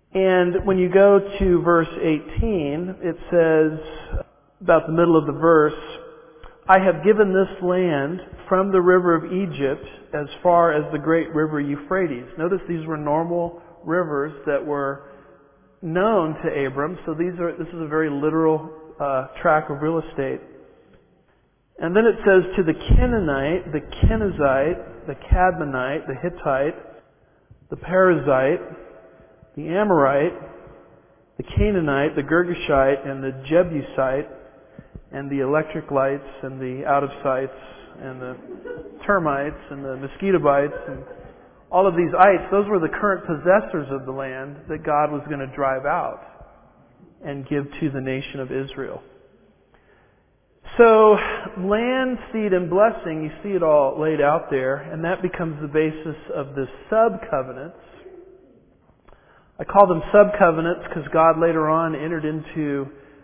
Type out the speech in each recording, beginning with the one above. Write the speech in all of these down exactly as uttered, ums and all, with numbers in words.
And when you go to verse eighteen, it says, about the middle of the verse, I have given this land from the river of Egypt as far as the great river Euphrates. Notice these were normal rivers that were known to Abram, so these are this is a very literal uh, tract of real estate. And then it says to the Canaanite, the Kenizzite, the Cadmonite, the Hittite, the Perizzite, the Amorite, the Canaanite, the Girgashite, and the Jebusite, and the electric lights, and the out-of-sights, and the termites, and the mosquito bites, and all of these ites, those were the current possessors of the land that God was going to drive out and give to the nation of Israel. So, land, seed, and blessing, you see it all laid out there, and that becomes the basis of the sub-covenants. I call them sub-covenants because God later on entered into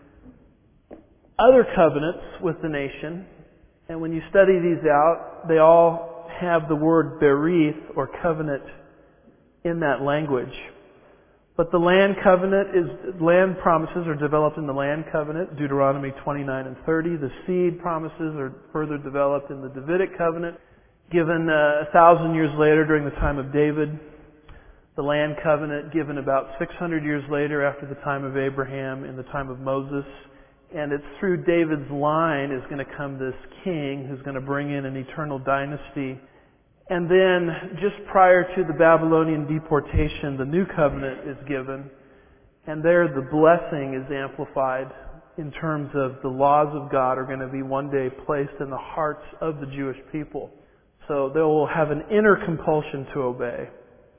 other covenants with the nation. And when you study these out, they all have the word berith, or covenant, in that language. But the land covenant is, land promises are developed in the land covenant, Deuteronomy twenty-nine and thirty. The seed promises are further developed in the Davidic covenant, given uh, a thousand years later during the time of David. The land covenant given about six hundred years later after the time of Abraham, in the time of Moses. And it's through David's line is going to come this king who's going to bring in an eternal dynasty. And then, just prior to the Babylonian deportation, the new covenant is given. And there the blessing is amplified in terms of the laws of God are going to be one day placed in the hearts of the Jewish people. So they will have an inner compulsion to obey.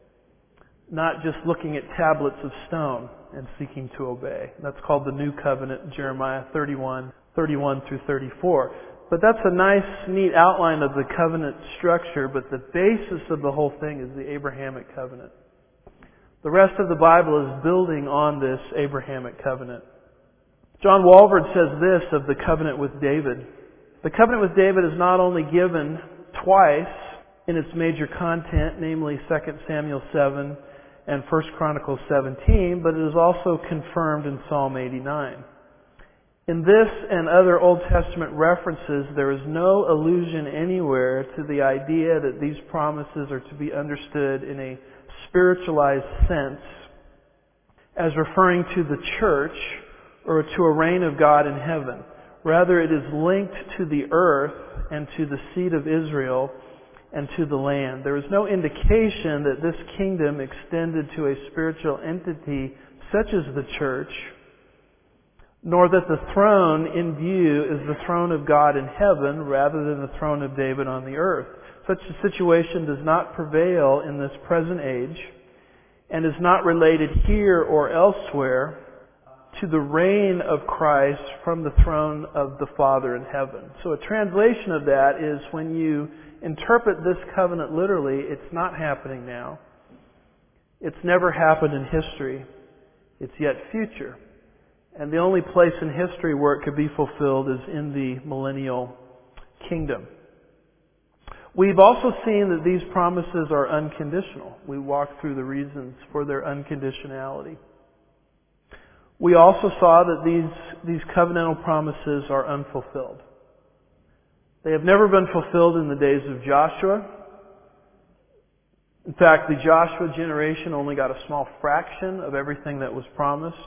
Not just looking at tablets of stone and seeking to obey. That's called the New Covenant, Jeremiah thirty-one, thirty-one through thirty-four. But that's a nice, neat outline of the covenant structure, but the basis of the whole thing is the Abrahamic covenant. The rest of the Bible is building on this Abrahamic covenant. John Walvoord says this of the covenant with David. The covenant with David is not only given twice in its major content, namely Second Samuel seven and First Chronicles seventeen, but it is also confirmed in Psalm eighty-nine. In this and other Old Testament references, there is no allusion anywhere to the idea that these promises are to be understood in a spiritualized sense as referring to the church or to a reign of God in heaven. Rather, it is linked to the earth and to the seed of Israel and to the land. There is no indication that this kingdom extended to a spiritual entity such as the church, nor that the throne in view is the throne of God in heaven rather than the throne of David on the earth. Such a situation does not prevail in this present age and is not related here or elsewhere to the reign of Christ from the throne of the Father in heaven. So a translation of that is, when you interpret this covenant literally, it's not happening now. It's never happened in history. It's yet future. And the only place in history where it could be fulfilled is in the millennial kingdom. We've also seen that these promises are unconditional. We walked through the reasons for their unconditionality. We also saw that these, these covenantal promises are unfulfilled. They have never been fulfilled in the days of Joshua. In fact, the Joshua generation only got a small fraction of everything that was promised.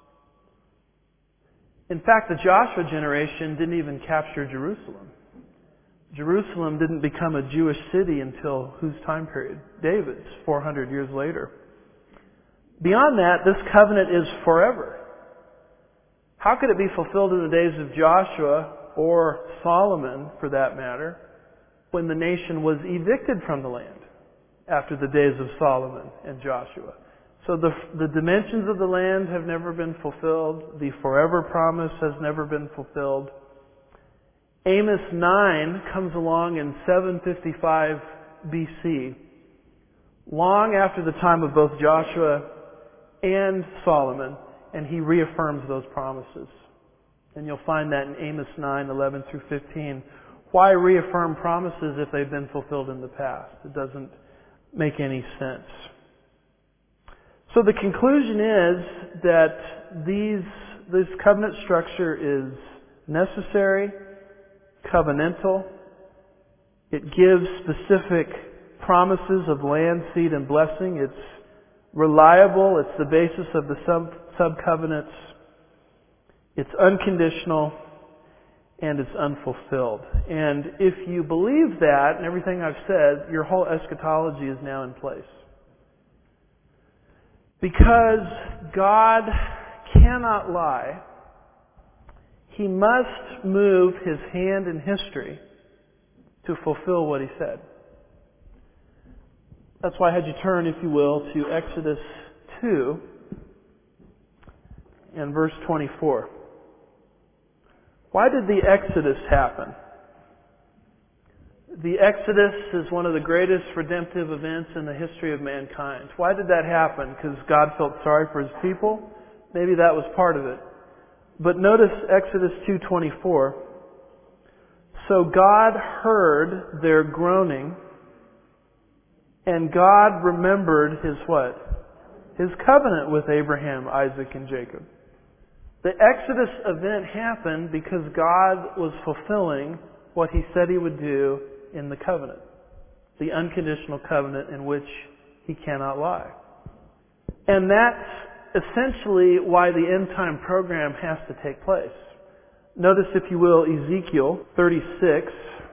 In fact, the Joshua generation didn't even capture Jerusalem. Jerusalem didn't become a Jewish city until whose time period? David's, four hundred years later. Beyond that, this covenant is forever. How could it be fulfilled in the days of Joshua, or Solomon for that matter, when the nation was evicted from the land after the days of Solomon and Joshua? So the, the dimensions of the land have never been fulfilled. The forever promise has never been fulfilled. Amos nine comes along in seven fifty-five B C, long after the time of both Joshua and Solomon, and he reaffirms those promises. And you'll find that in Amos nine, eleven through fifteen. Why reaffirm promises if they've been fulfilled in the past? It doesn't make any sense. So the conclusion is that these, this covenant structure is necessary, covenantal. It gives specific promises of land, seed, and blessing. It's reliable. It's the basis of the sub, sub-covenants. It's unconditional, and it's unfulfilled. And if you believe that and everything I've said, your whole eschatology is now in place. Because God cannot lie, He must move His hand in history to fulfill what He said. That's why I had you turn, if you will, to Exodus two and verse twenty-four. Why did the Exodus happen? The Exodus is one of the greatest redemptive events in the history of mankind. Why did that happen? Because God felt sorry for His people? Maybe that was part of it. But notice Exodus two twenty-four. So God heard their groaning, and God remembered His what? His covenant with Abraham, Isaac, and Jacob. The Exodus event happened because God was fulfilling what He said He would do in the covenant. The unconditional covenant in which He cannot lie. And that's essentially why the end time program has to take place. Notice, if you will, Ezekiel thirty-six.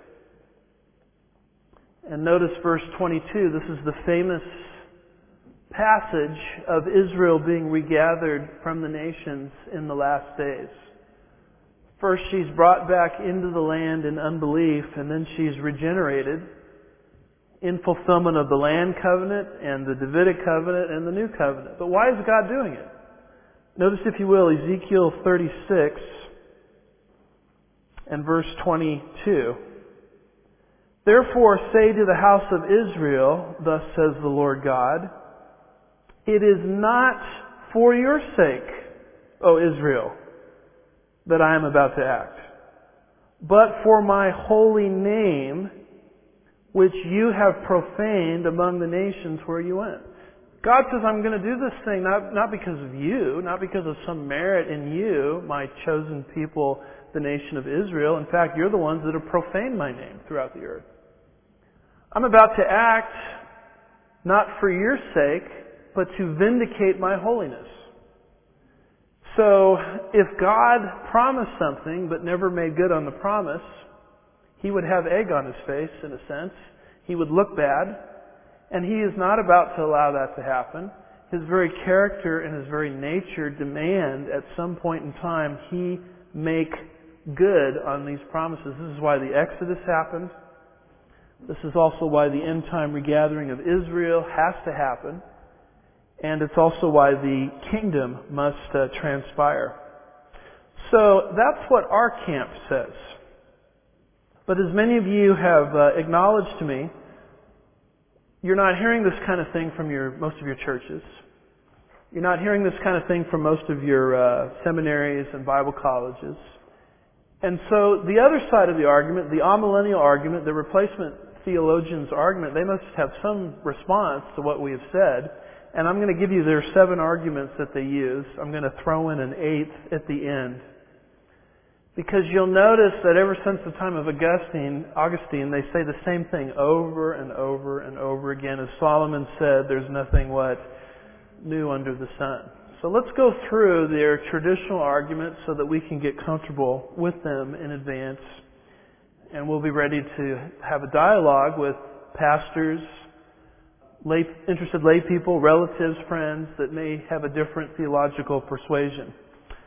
And notice verse twenty-two. This is the famous passage of Israel being regathered from the nations in the last days. First, she's brought back into the land in unbelief, and then she's regenerated in fulfillment of the land covenant and the Davidic covenant and the new covenant. But why is God doing it? Notice, if you will, Ezekiel thirty-six and verse twenty-two. Therefore say to the house of Israel, thus says the Lord God, it is not for your sake, O Israel, that I am about to act, but for my holy name, which you have profaned among the nations where you went. God says, I'm going to do this thing not, not because of you, not because of some merit in you, my chosen people, the nation of Israel. In fact, you're the ones that have profaned my name throughout the earth. I'm about to act not for your sake, but to vindicate my holiness. So, if God promised something but never made good on the promise, He would have egg on His face, in a sense. He would look bad. And He is not about to allow that to happen. His very character and His very nature demand at some point in time He make good on these promises. This is why the Exodus happened. This is also why the end time regathering of Israel has to happen. And it's also why the kingdom must uh, transpire. So that's what our camp says. But as many of you have uh, acknowledged to me, you're not hearing this kind of thing from your most of your churches. You're not hearing this kind of thing from most of your uh, seminaries and Bible colleges. And so the other side of the argument, the amillennial argument, the replacement theologians' argument, they must have some response to what we have said. And I'm going to give you their seven arguments that they use. I'm going to throw in an eighth at the end. Because you'll notice that ever since the time of Augustine, Augustine, they say the same thing over and over and over again. As Solomon said, there's nothing what new under the sun. So let's go through their traditional arguments so that we can get comfortable with them in advance. And we'll be ready to have a dialogue with pastors, lay, interested lay people, relatives, friends that may have a different theological persuasion.